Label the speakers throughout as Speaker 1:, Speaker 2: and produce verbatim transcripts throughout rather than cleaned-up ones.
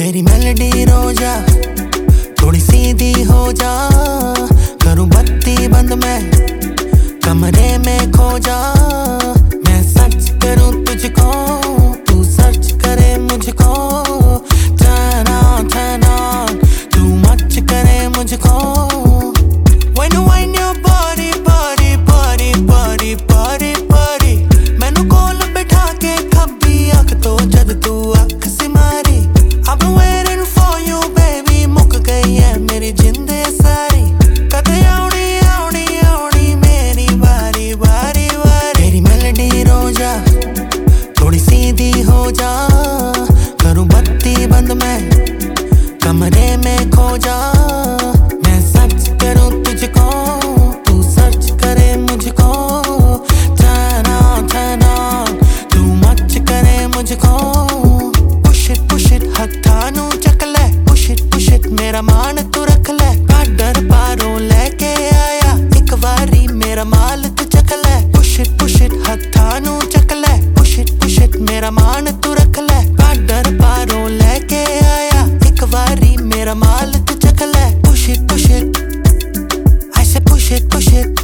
Speaker 1: तेरी मेलोडी रोजा थोड़ी सीधी हो जा, करूं बत्ती बंद मैं कमरे में खो जा। मैं सच करूं तुझको, तू सर्च करे मुझको। Turn on, turn on, तू मच करे मुझको। When you wind your body, body, body, body, body, body, मैनू कोल बिठा के खब्बी अख तो जद तू अख सी मारी। I've been waiting for you baby, मुक गई है मेरी जिंदे सारी। कदे आउनी आउनी आउनी मेरी बारी बारी बारी। तेरी मेलोडी रोजा थोड़ी सीधी हो जा, करूं बत्ती बंद मैं कमरे में खो जा। मैं सच करूं तुझको, तू सर्च करे मुझको। Turn on, turn on, तू मच करे मुझको। Push it, push it, हत्था नू चक ले। Push it, push it, मेरा मान तू रख ले। काडर पारों लेके आया, एक बारी मेरा माल तू चक ले। Push it, push it, हत्था नू चक ले। Push it, push it, मेरा मान तू रख ले। काडर पारों लेके आया, एक बारी मेरा माल तू चक ले। Push it, push it, I say push it, push it,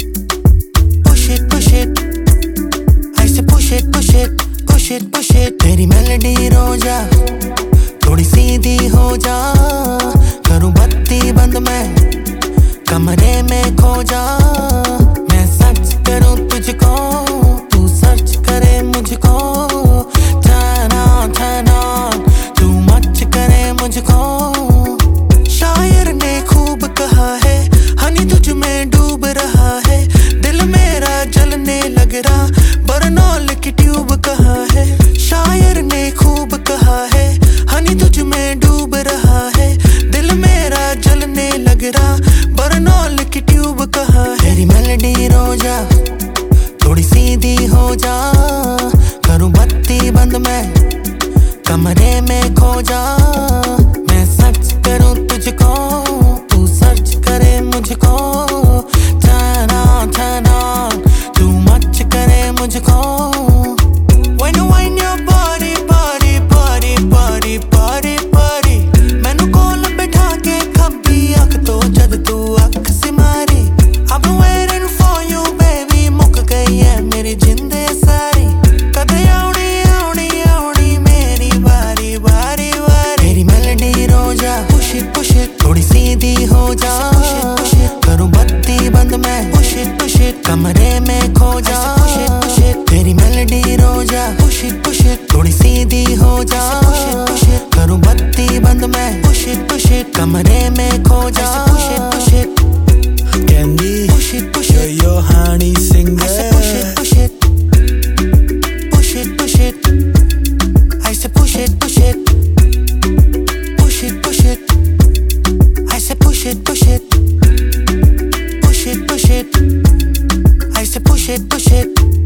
Speaker 1: push it, push it, I say push it, push it, push it, push it। तेरी मेलोडी रोजा थोड़ी सीधी हो जा, करूं बत्ती बंद मैं कमरे में खो जा। मैं सच करूं तुझको, तू सर्च करे मुझको। Turn on, turn on, तू मच करे मुझको। शायर ने खूब कहा है, हनी तुझ में डूब रहा है। दिल मेरा जलने लग रहा, बरनौल की ट्यूब कहाँ है। शायर ने खूब कहा है, हनी तुझ में डूब रहा है। दिल मेरा जलने लग रहा, बरनौल की ट्यूब कहाँ है। तेरी मेलोडी रोजा थोड़ी सीधी हो जा, करूं बत्ती बंद मैं कमरे में खो जा। मैं सच करूं तुझको, तू सर्च करे मुझको। Turn on, turn on, तू मच करे मुझको। When you wind your body, body, body, body, body, body, मैनू कोल बिठा के खब्बी अख तो जद तू अख सी मारी। I've been waiting for you baby, मुक गई है मेरी जिंदे सारी। कदे आउनी आउनी आउनी मेरी बारी बारी बारी। तेरी मेलोडी रोजा push it, push it, थोड़ी सीधी हो जा, करूं बत्ती बंद मैं push it, push it, कमरे में खो जा। तेरी मेलोडी रोजा push it, push it, थोड़ी सीधी हो जा, करूं बत्ती बंद मैं push it, push it, कमरे में खो जा।
Speaker 2: Candy,
Speaker 1: Push it, push
Speaker 2: you're
Speaker 1: it,
Speaker 2: your honey singer.
Speaker 1: I say push it, push it, push it, push it, I say push it, push it, push it, push it, I say push it, push it, push it, push it, I say push it, push it.